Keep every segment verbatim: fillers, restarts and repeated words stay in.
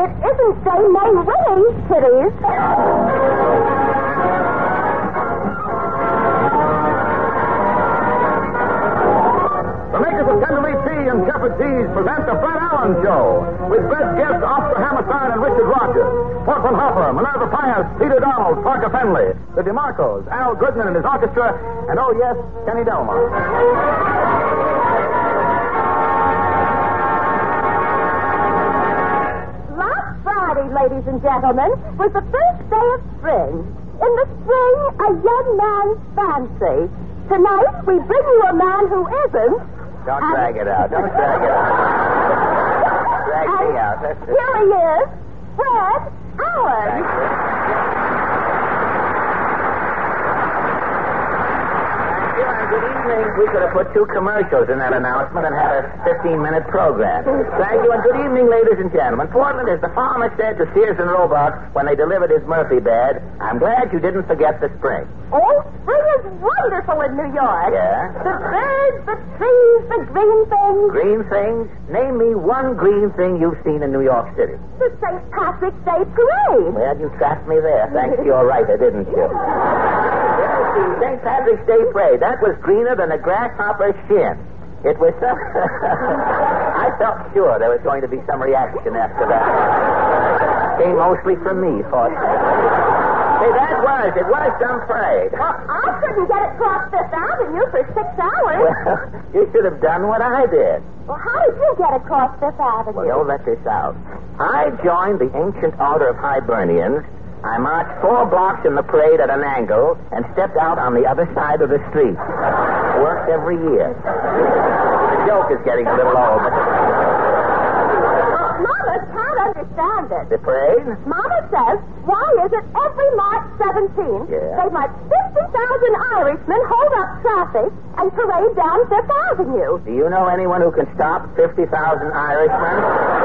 It isn't Dame May Winnie's titties. The makers of Tenderleaf Tea and Shepherd Teas present the Fred Allen Show with best guests Oscar Hammerstein and Richard Rogers, Portland Hopper, Minerva Pius, Peter Donald, Parker Fenley, the DeMarcos, Al Goodman and his orchestra, and oh yes, Kenny Delmar. Last Friday, ladies and gentlemen, was the first day of spring. In the spring, a young man's fancy. Tonight, we bring you a man who isn't. Don't drag it out. Don't drag it out. Drag me out. That's it. Here he is, Fred Allen. Thank you. Thank you, and good evening. We could have put two commercials in that announcement and had a fifteen-minute program. Thank you, and good evening, ladies and gentlemen. Portland, as the farmer said to Sears and Roebuck when they delivered his Murphy bed, I'm glad you didn't forget the spring. Oh, spring is wonderful in New York. Yeah? The birds, the trees, the green things. Green things? Name me one green thing you've seen in New York City. The Saint Patrick's Day parade. Well, you trapped me there. Thanks to your writer, didn't you? Yes, the Saint Patrick's Day parade. That was greener than a grasshopper's shin. It was so... I felt sure there was going to be some reaction after that. Came mostly from me, fortunately. Hey, that was. It was some parade. Well, I couldn't get across Fifth Avenue for six hours. Well, you should have done what I did. Well, how did you get across Fifth Avenue? Well, don't let this out. I joined the ancient order of Hibernians. I marched four blocks in the parade at an angle and stepped out on the other side of the street. Worked every year. The joke is getting a little old, but... Mama can't understand it. The parade? Mama says, why is it every March seventeenth Yeah. they let fifty thousand Irishmen hold up traffic and parade down Fifth Avenue? Do you know anyone who can stop fifty thousand Irishmen?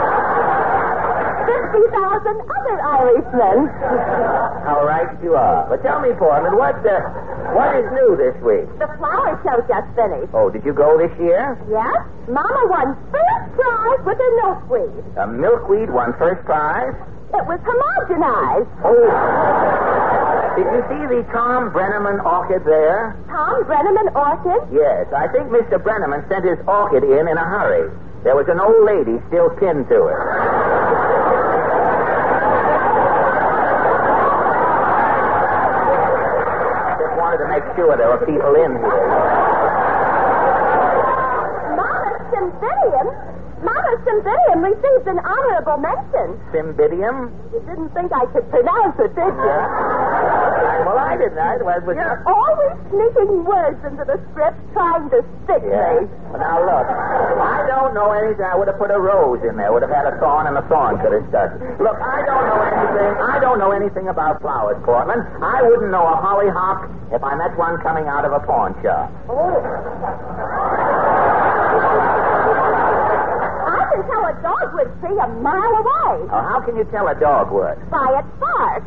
fifty thousand other Irishmen. How right you are. But tell me, Portland, what, uh, what is new this week? The flower show just finished. Oh, did you go this year? Yes? Mama won first prize with her milkweed. A milkweed won first prize? It was homogenized. Oh. Did you see the Tom Brenneman orchid there? Tom Brenneman orchid? Yes, I think Mister Brenneman sent his orchid in in a hurry. There was an old lady still pinned to it. Just wanted to make sure there were people in here. Mama Cymbidium? Mama Cymbidium received an honorable mention. Cymbidium? You didn't think I could pronounce it, did you? Well, I didn't. I was... was You're always sneaking words into the script trying to stick Yeah. me. Well, now, look. I don't know anything. I would have put a rose in there. Would have had a thorn, and the thorn could have stuck. Look, I don't know anything. I don't know anything about flowers, Portland. I wouldn't know a hollyhock if I met one coming out of a pawn shop. Oh. I can tell a dog would see a mile away. Oh, how can you tell a dog would? By its bark.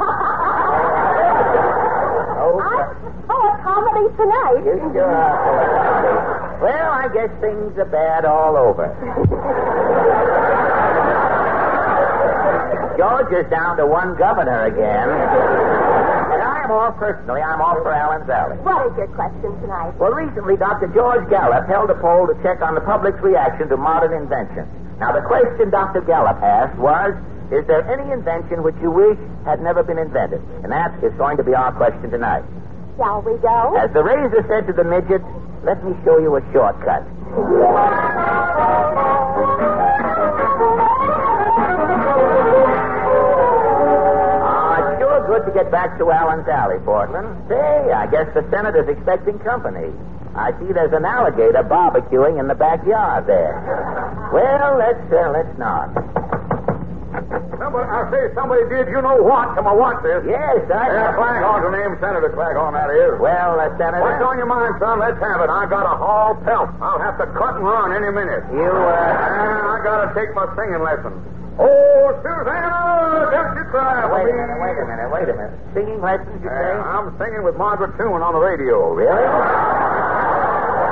Oh, I'm full of comedy tonight. you sure are. Well, I guess things are bad all over. George is down to one governor again. And I am all personally, I'm all for Allen's Alley. What is your question tonight? Well, recently, Doctor George Gallup held a poll to check on the public's reaction to modern invention. Now, the question Doctor Gallup asked was, is there any invention which you wish had never been invented? And that is going to be our question tonight. Shall we go? As the razor said to the midget, let me show you a shortcut. Ah, it's sure good to get back to Allen's Alley, Portland. Say, I guess the Senator's expecting company. I see there's an alligator barbecuing in the backyard there. Well, let's, uh, let's not. Somebody, I say somebody did you know what to my watch this. Yes, I... Yeah, Claghorn's the name, Senator Claghorn, that is. Well, uh, Senator... What's on your mind, son? Let's have it. I got a haul pelt. I'll have to cut and run any minute. You, uh... And I gotta take my singing lesson. Oh, Susanna, don't you cry for Wait a me. minute, wait a minute, wait a minute. Singing lessons, you Uh, say? I'm singing with Margaret Toon on the radio. Really?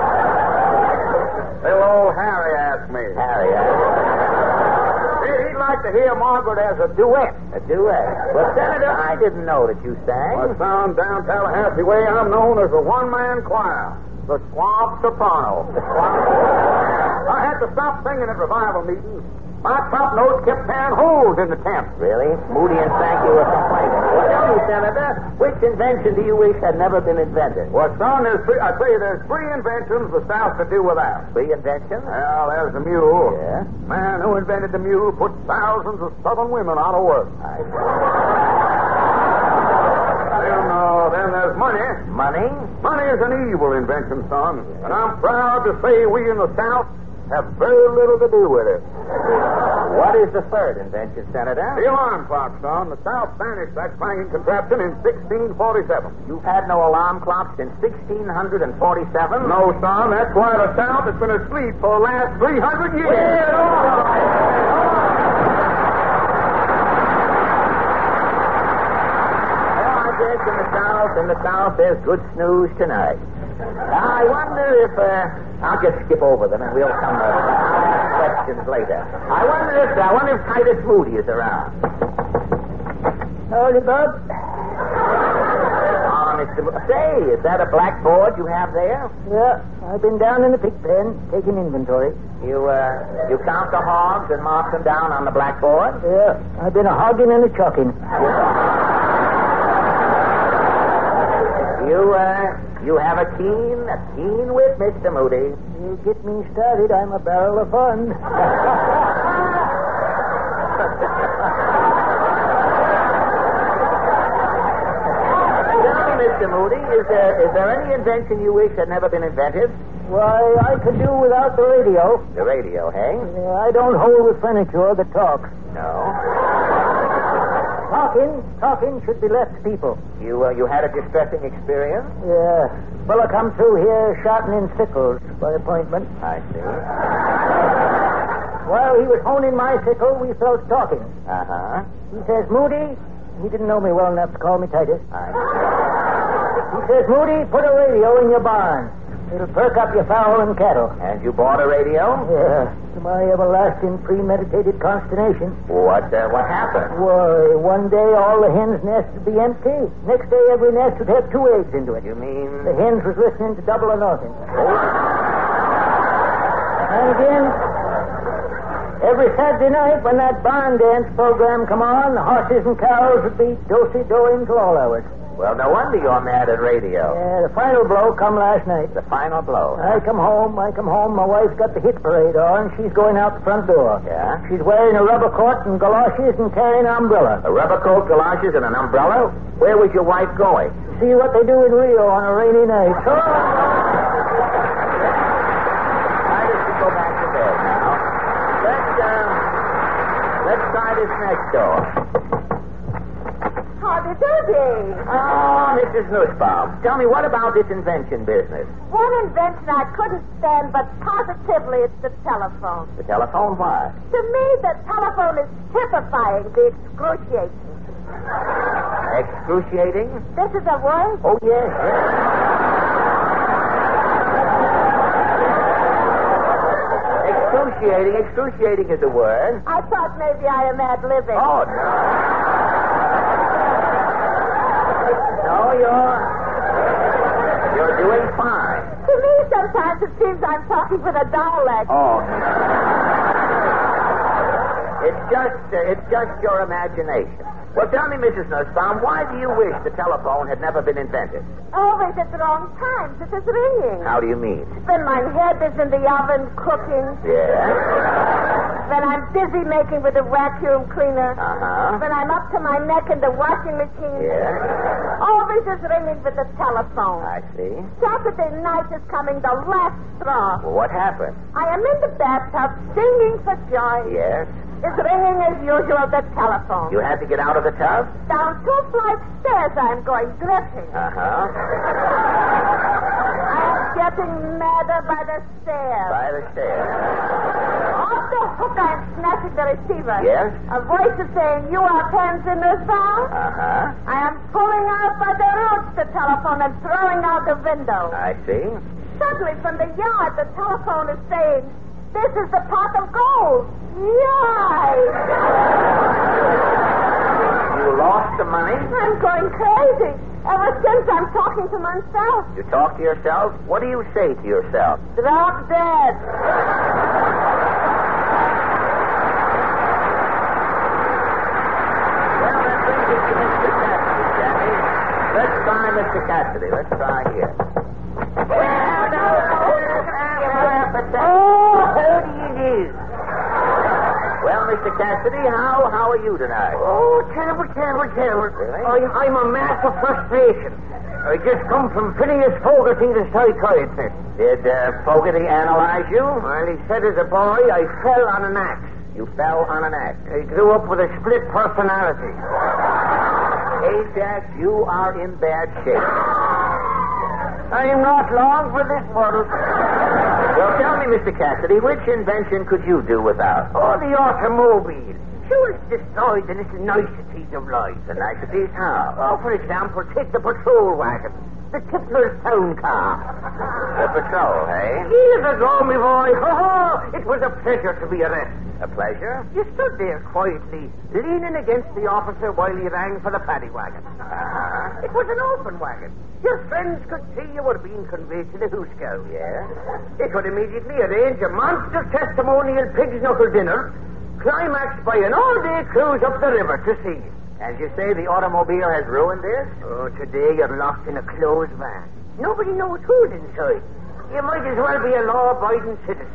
Little old Harry asked me. Harry, uh... He'd like like to hear Margaret as a duet. A duet. Well, Senator, I didn't know that you sang. Well, son, down Tallahassee way, I'm known as a one-man choir. The Swamp Soprano. I had to stop singing at revival meetings. My top notes kept tearing holes in the tent. Really? Moody and Sankey were complaining. Well, tell me, Senator, which invention do you wish had never been invented? Well, son, there's three, I tell you, there's three inventions the South could do without. Three inventions? Well, there's the mule. Yeah? Man who invented the mule put thousands of Southern women out of work. I Then, uh, then there's money. Money? Money is an evil invention, son. And I'm proud to say we in the South have very little to do with it. What is the third invention, Senator? The alarm clock, son. The South banished that clanging contraption in sixteen forty-seven. You've had no alarm clock since sixteen forty-seven? No, son. That's why the South has been asleep for the last three hundred years. Well, I guess in the South, in the South, there's good snooze tonight. I wonder if, uh, I'll just skip over them and we'll come to uh, questions later. I wonder if, I wonder if Titus Moody is around. Howdy, Bob. Oh, Mister Mo- Say, is that a blackboard you have there? Yeah, I've been down in the pig pen taking inventory. You, uh, you count the hogs and mark them down on the blackboard? Yeah, I've been a hogging and a chucking. You, uh, you have a keen, a keen wit, Mister Moody. You get me started, I'm a barrel of fun. Now, Mister Moody, is there, is there any invention you wish had never been invented? Why, I could do without the radio. The radio, hey? Yeah, I don't hold with furniture that talks. No. Talking, talking should be left to people. You, uh, you had a distressing experience? Yeah, fella come through here shouting in sickles by appointment. I see. While he was honing my sickle, we fell to talking. Uh-huh. He says, Moody, he didn't know me well enough to call me Titus. I He says, Moody, put a radio in your barn. It'll perk up your fowl and cattle. And you bought a radio? Yeah, to my everlasting premeditated consternation. What, uh, what happened? Why, one day all the hens' nests would be empty. Next day every nest would have two eggs into it. You mean... The hens was listening to Double or Nothing. And again, every Saturday night when that barn dance program come on, the horses and cows would be do-si-doing till all hours. Well, no wonder you're mad at radio. Yeah, the final blow come last night. The final blow. I come home, I come home, my wife's got the hit parade on, she's going out the front door. Yeah? She's wearing a rubber coat and galoshes and carrying an umbrella. A rubber coat, galoshes, and an umbrella? Where was your wife going? See what they do in Rio on a rainy night. Why does she go back to bed now? Let's, uh, let's try this next door. Howdy doody. Oh, Missus Nussbaum, tell me, what about this invention business? One invention I couldn't stand, but positively it's the telephone. The telephone, why? To me, the telephone is typifying the excruciating. Excruciating? This is a word? Oh, yes, yes. Excruciating, excruciating is a word. I thought maybe I am ad-libbing. Oh, no. No, you're... You're doing fine. To me, sometimes it seems I'm talking with a dialect. Oh, no. It's just, uh, it's just your imagination. Well, tell me, Missus Nussbaum, why do you wish the telephone had never been invented? Always at the wrong times. It is ringing. How do you mean? When my head is in the oven cooking. Yeah? When I'm busy making with the vacuum cleaner. Uh-huh. When I'm up to my neck in the washing machine. Yeah? Always is ringing with the telephone. I see. Saturday night is coming the last straw. Well, what happened? I am in the bathtub singing for joy. Yes? It's ringing as usual, the telephone. You had to get out of the tub? Down two flights stairs I'm going dripping. Uh-huh. I'm getting madder by the stairs. By the stairs. Off the hook I'm snatching the receiver. Yes? A voice is saying, you are pens in this house? Uh-huh. I am pulling out by the roots the telephone and throwing out the window. I see. Suddenly from the yard the telephone is saying, this is the pot of gold. Yay! talking to myself. You talk to yourself? What do you say to yourself? Drop dead. Well, that brings us to Mister Cassidy, Jackie. Let's try Mister Cassidy. Let's try here. Well, no, Oh, how do you do? Well, Mister Cassidy, how how are you tonight? Oh, terrible, terrible, terrible. Really? I, I'm a mass of frustration. I just come from Phineas Fogarty, the psychiatrist. Did uh, Fogarty analyze you? Well, he said as a boy I fell on an axe. You fell on an axe. I grew up with a split personality. Ajax, you are in bad shape. I'm not long for this world. Well, tell me, Mister Cassidy, which invention could you do without? Oh, the automobile. Sure, it's destroyed the little niceties of life. The niceties? How? Oh, for example, take the patrol wagon. The Tippler's town car. The patrol, hey? Years ago, my boy, oh, it was a pleasure to be arrested. A pleasure? You stood there quietly, leaning against the officer while he rang for the paddy wagon. Uh-huh. It was an open wagon. Your friends could see you were being conveyed to the Hooskow. Yes? They could immediately arrange a monster testimonial pig's knuckle dinner, climaxed by an all-day cruise up the river to see you. And you say the automobile has ruined this? Oh, today you're locked in a closed van. Nobody knows who's inside. You might as well be a law-abiding citizen.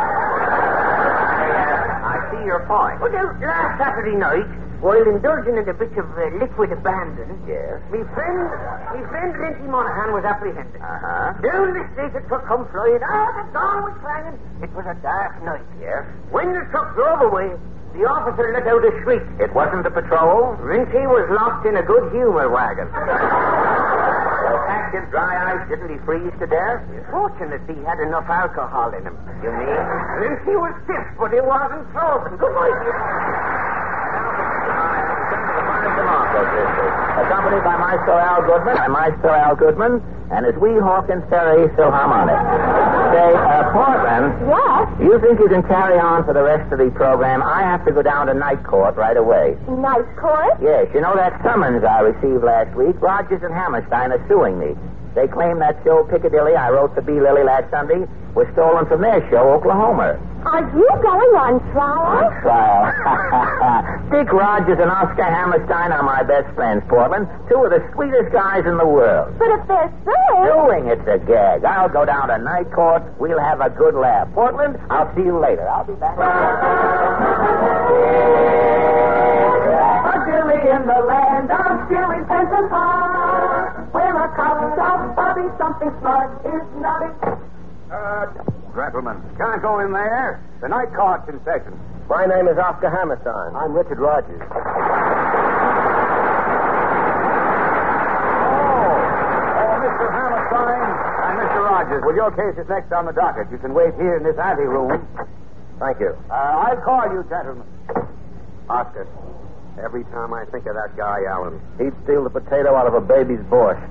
I see your point. Well, now, last Saturday night, while indulging in a bit of uh, liquid abandon, Yes? me friend, me friend Linty Monaghan was apprehended. Uh-huh. Down the street the truck come flying. Ah, the gong was clanging. It was a dark night. Yes? When the truck drove away, the officer let out a shriek. It wasn't the patrol? Linty was locked in a good humor wagon. Well, packed in dry ice, didn't he freeze to death? Fortunately, he had enough alcohol in him. You mean? Linty was stiff, but he wasn't frozen. Good night. Accompanied by Maestro Al Goodman, I'm Maestro Al Goodman, and his wee Hawkins Ferry Philharmonic. Say, uh, Portland, Yes? you think you can carry on for the rest of the program? I have to go down to night court right away. Night court? Yes, you know that summons I received last week? Rogers and Hammerstein are suing me. They claim that show Piccadilly I wrote for B. Lilly last Sunday was stolen from their show, Oklahoma. Are you going on trial? Trial. Dick Rogers and Oscar Hammerstein are my best friends, Portland. Two of the sweetest guys in the world. But if they're suing... Doing it's a gag. I'll go down to night court. We'll have a good laugh. Portland, I'll see you later. I'll be back. Piccadilly in the land of Stealing Pension Park, where a couple of Bobby something smart is nothing. Uh, gentlemen, can't go in there. The night court's in session. My name is Oscar Hammerstein. I'm Richard Rogers. Oh, Mister Hammerstein and Mister Rogers, well, your case is next on the docket. You can wait here in this anteroom. Thank you. Uh, I'll call you, gentlemen. Oscar, every time I think of that guy, Allen. He'd steal the potato out of a baby's borscht.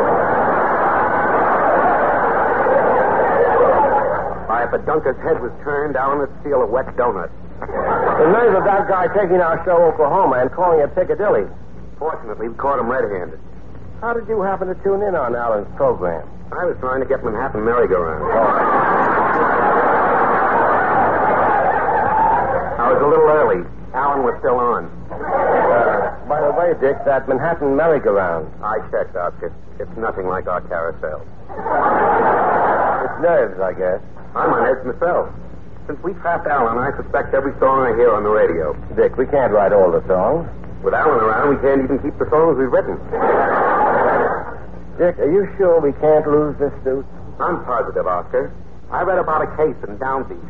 Why, if a dunker's head was turned, Allen would steal a wet donut. The nerve of that guy taking our show Oklahoma and calling it Piccadilly. Fortunately, we caught him red-handed. How did you happen to tune in on Alan's program? I was trying to get Manhattan merry-go-round. I was a little early. Alan was still on. Uh, by the way, Dick, that Manhattan merry-go-round. I checked, Oscar. It's nothing like our carousel. It's nerves, I guess. I'm on edge myself. Since we trapped Alan, I suspect every song I hear on the radio. Dick, we can't write all the songs. With Alan around, we can't even keep the songs we've written. Dick, are you sure we can't lose this suit? I'm positive, Oscar. I read about a case in Downbeat.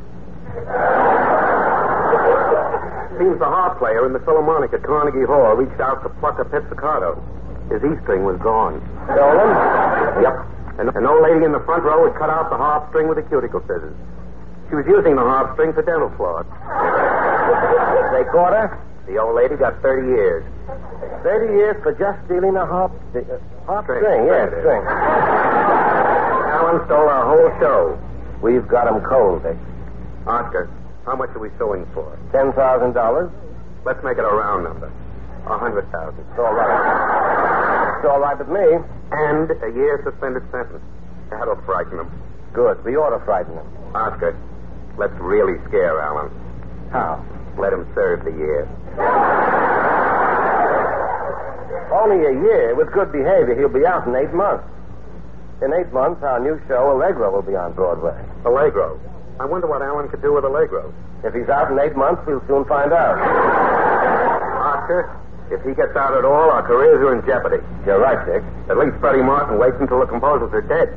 Seems the harp player in the Philharmonic at Carnegie Hall reached out to pluck a pizzicato. His E-string was gone. Stolen? Yep. And an old lady in the front row had cut out the harp string with a cuticle scissors. She was using the harp string for dental floss. They caught her? The old lady got thirty years. Thirty years for just stealing a harp, st- uh, harp String. string. Yes, String. string. Alan stole our whole show. We've got him cold, Dick. Oscar, how much are we suing for? Ten thousand dollars. Let's make it a round number. A hundred thousand. It's all right. It's all right with me. And a year suspended sentence. That'll frighten him. Good. We ought to frighten him. Oscar, let's really scare Alan. How? Let him serve the year. Only a year. With good behavior, he'll be out in eight months. In eight months, our new show, Allegro, will be on Broadway. Allegro. I wonder what Alan could do with Allegro. If he's out in eight months, we'll soon find out. Oscar, if he gets out at all, our careers are in jeopardy. You're right, Dick. At least Freddie Martin waits until the composers are dead.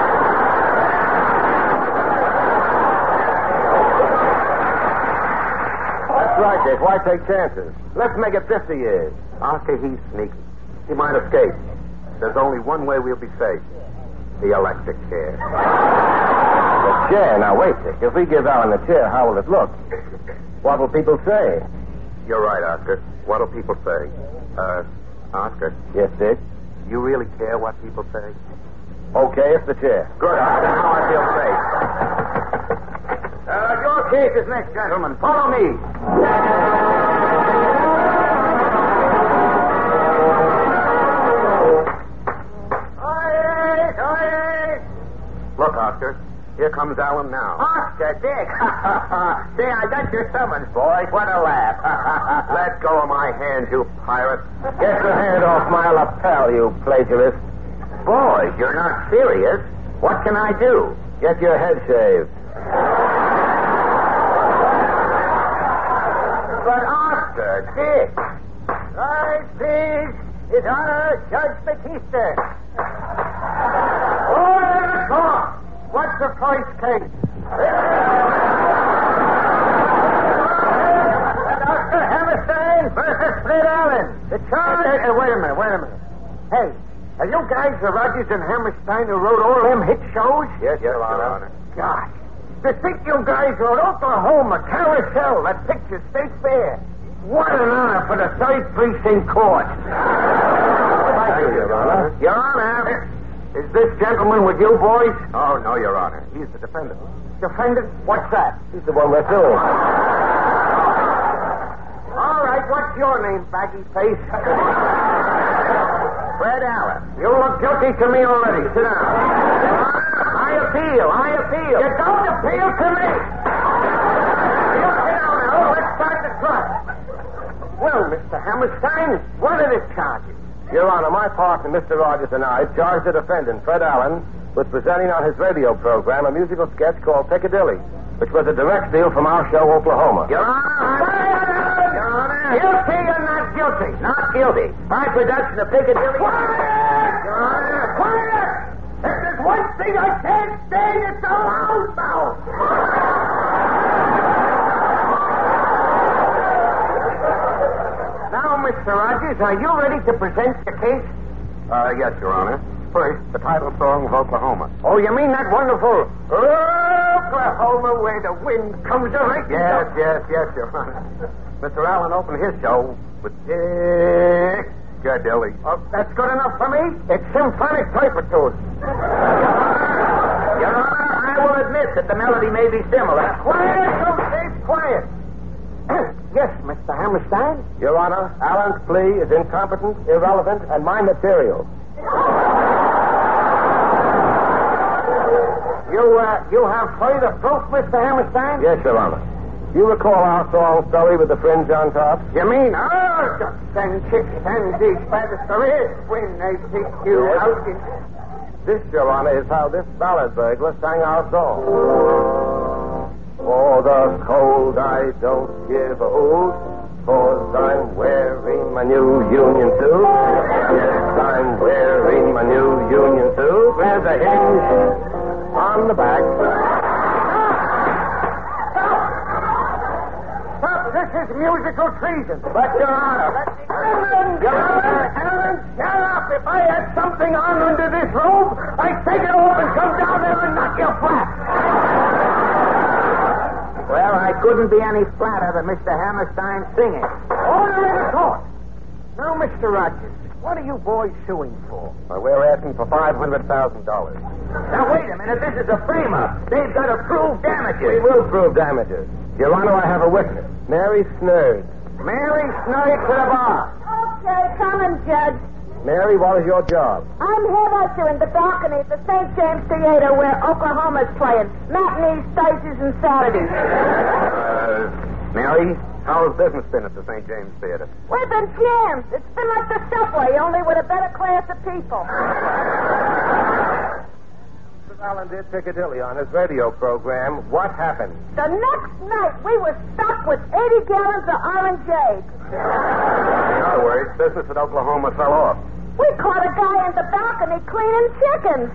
That's right, Dick. Why take chances? Let's make it fifty years. Oscar, he's sneaky. He might escape. There's only one way we'll be safe. The electric chair. The chair? Now, wait, Dick. If we give Alan the chair, how will it look? What will people say? You're right, Oscar. What'll people say? Uh, Oscar. Yes, Dick? You really care what people say? Okay, it's the chair. Good, Oscar. Now I feel safe. Uh, your case is next, gentlemen. Follow me. Look, Oscar. Here comes Alan now. Oscar, Dick. See, I got your summons, boys. What a laugh. Let go of my hand, you pirate. Get your hand off my lapel, you plagiarist. Boys, you're not serious. What can I do? Get your head shaved. But Oscar, Dick. Right, please. His Honor, Judge Batista. Order the court. What's the first case? Doctor Hammerstein versus Fred Allen. The charge... Hey, hey, wait a minute, wait a minute. Hey, are you guys the Rogers and Hammerstein who wrote all them hit shows? Yes, Your Your Honor. Honor. Gosh. To think you guys wrote Oklahoma, Carousel, that picture State Fair. What an honor for the third Precinct Court. Thank you, Your Honor. Your Honor. Is this gentleman with you, boys? Oh, no, Your Honor. He's the defendant. Defendant? What's that? He's the one we're suing. All right, what's your name, baggy face? Fred Allen. You look guilty to me already. Sit down. I appeal. I appeal. You don't appeal to me. You sit down now. Let's start the trial. Well, Mister Hammerstein, what are the charges? Your Honor, my partner, Mister Rogers, and I charged the defendant, Fred Allen, with presenting on his radio program a musical sketch called Piccadilly, which was a direct steal from our show, Oklahoma. Your Honor. Your Honor. Guilty or not guilty? Not guilty. My production of Piccadilly. Quiet! Your Honor. Quiet! If there's one thing I can't stand, it's a loud mouth. Now, Mister Rogers, are you ready to present your case? Uh, yes, Your Honor. First, the title song of Oklahoma. Oh, you mean that wonderful Oklahoma where the wind comes a right? Yes, yes, yes, Your Honor. Mister Allen opened his show with Piccadilly. Oh, that's good enough for me. It's symphonic typitude. Your Honor, I will admit that the melody may be similar. Quiet, don't stay quiet. Yes, Mister Hammerstein? Your Honor, Allen's plea is incompetent, irrelevant, and my material. You, uh, you have further proof, Mister Hammerstein? Yes, Your Honor. You recall our song, Story with the Fringe on Top? You mean, oh, ducks and chicks and these bastard when they take you Yes. out in... This, Your Honor, is how this ballad burglar sang our song. For the cold I don't give a hoot, 'cause I'm wearing my new union suit. Yes, I'm wearing my new union suit. There's a hinge on the back. Stop! This is musical treason. But, Your Honor. Alan, Alan, Alan, shut up! If I had something on under this robe, I'd take it off and come down there and knock you flat. Well, I couldn't be any flatter than Mister Hammerstein singing. Order in the court. Now, Mister Rogers, what are you boys suing for? Well, we're asking for five hundred thousand dollars. Now, wait a minute. This is a frame-up. They've got to prove damages. We will prove damages. Your Honor, I have a witness. Mary Snurd. Mary Snurd to the bar. Okay, come and judge. Mary, what is your job? I'm head usher in the balcony at the Saint James Theater where Oklahoma's playing. Matinees, Thursdays, and Saturdays. Uh, Mary, how's business been at the Saint James Theater? We've been jammed. It's been like the subway, only with a better class of people. Mister Allen did Piccadilly on his radio program. What happened? The next night, we were stuck with eighty gallons of orangeade. In other words, business at Oklahoma fell off. We caught a guy in the balcony cleaning chickens.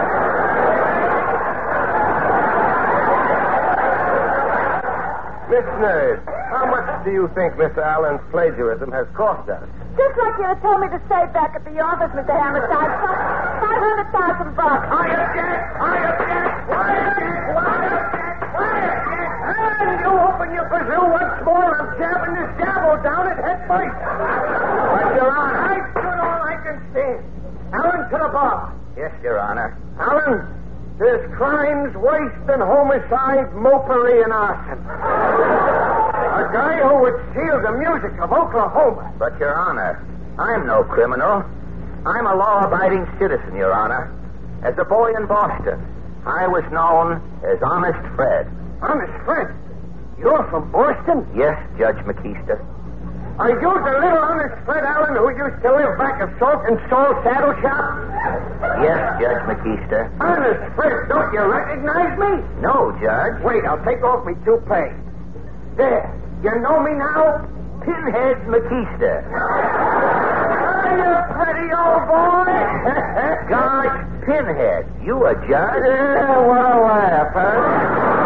Miss Nurse, how much do you think Mister Allen's plagiarism has cost us? Just like you had told me to say back at the office, Mister Hammerstein. Five hundred thousand bucks. I object! I object! Quiet! Quiet! Quiet! And you open your kazoo once more, I'm jabbing this gavel down at head first. But, Your Honor, I stood all I can stand. Allen to the bar. Yes, Your Honor. Allen, there's crimes worse than homicide, mopery, and arson. A guy who would steal the music of Oklahoma. But, Your Honor, I'm no criminal. I'm a law-abiding citizen, Your Honor. As a boy in Boston, I was known as Honest Fred. Honest Fred, you're from Boston? Yes, Judge McKeester. Are you the little honest Fred Allen who used to live back at Salt and Stall Saddle Shop? Yes, Judge McKeester. Honest Fred, don't you recognize me? No, Judge. Wait, I'll take off my toupee. There, you know me now? Pinhead McKeester. Are you pretty, old boy? Gosh, Pinhead, you a judge? Yeah, what a laugh, huh?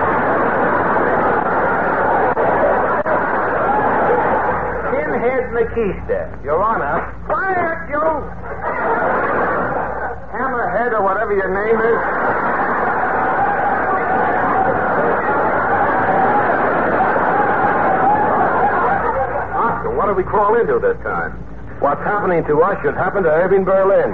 Pinhead McKeester. Your Honor. Quiet, you! Hammerhead or whatever your name is. Oscar, what did we crawl into this time? What's happening to us should happen to Irving Berlin.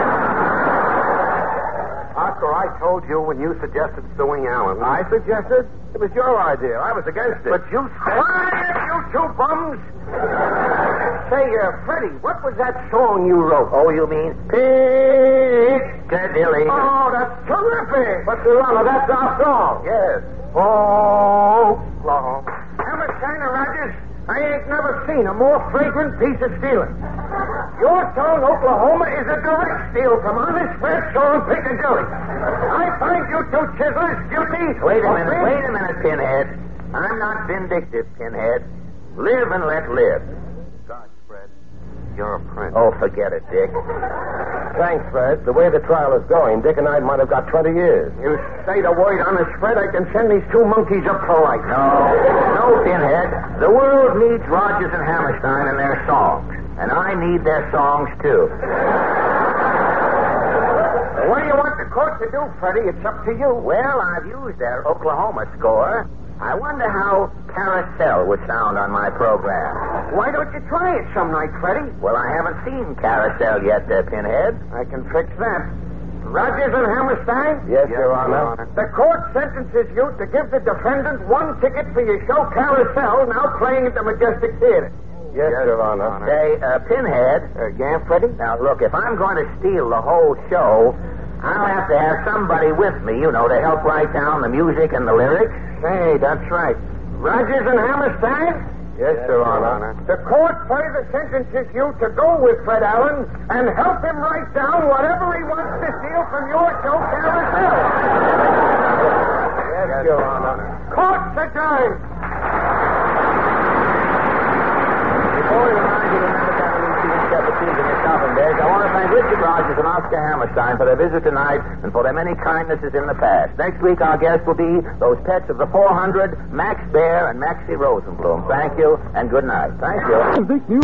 Oscar, I told you when you suggested suing Allen. I suggested? It was your idea. I was against it. But you said... Quiet, you two bums! Say, uh, Freddie, what was that song you wrote? Oh, you mean Piccadilly? Oh, that's terrific! But, Your Honor, that's our song. Yes. Oh, long. Hammerstein and Rogers, I ain't never seen a more fragrant piece of stealing. Your song, Oklahoma, is a direct steal from Honest Fred's song, Piccadilly. I find you two chiselers guilty. Wait a of minute, being- wait a minute, Pinhead. I'm not vindictive, Pinhead. Live and let live. Gosh, Fred, you're a prince. Oh, forget it, Dick. Thanks, Fred. The way the trial is going, Dick and I might have got twenty years. You say the word, Honest Fred, I can send these two monkeys up for life. No, no, Pinhead. The world needs Rogers and Hammerstein and their songs. And I need their songs, too. What do you want the court to do, Freddie? It's up to you. Well, I've used their Oklahoma score. I wonder how Carousel would sound on my program. Why don't you try it some night, Freddie? Well, I haven't seen Carousel yet, uh, Pinhead. I can fix that. Rogers and Hammerstein? Yes, Your Honor. The court sentences you to give the defendant one ticket for your show Carousel, now playing at the Majestic Theater. Yes, Your Honor. Say, uh, Pinhead. Uh, yeah, Freddie? Now, look, if I'm going to steal the whole show, I'll have to have somebody with me, you know, to help write down the music and the lyrics. Hey, that's right. Rogers and Hammerstein? Yes, Your Honor. The court further sentences you to go with Fred Allen and help him write down whatever he wants to steal from your show Carousel. Yes, Your Honor. Court's adjourned. Before we remind you to remember Catholic tea and cappuccino in your shopping bags, I want to thank Richard Rogers and Oscar Hammerstein for their visit tonight and for their many kindnesses in the past. Next week, our guests will be those pets of the four hundred, Max Bear and Maxie Rosenblum. Thank you and good night. Thank you.